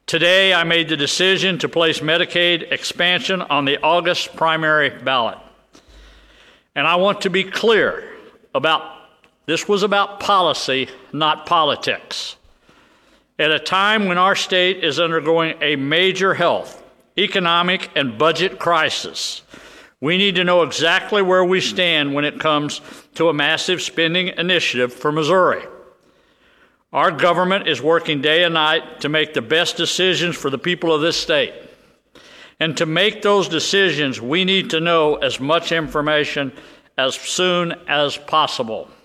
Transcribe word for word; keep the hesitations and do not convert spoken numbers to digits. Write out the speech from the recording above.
Today, I made the decision to place Medicaid expansion on the August primary ballot. And I want to be clear about this was about policy, not politics. At a time when our state is undergoing a major health, economic, and budget crisis, we need to know exactly where we stand when it comes to a massive spending initiative for Missouri. Our government is working day and night to make the best decisions for the people of this state. And to make those decisions, we need to know as much information as soon as possible.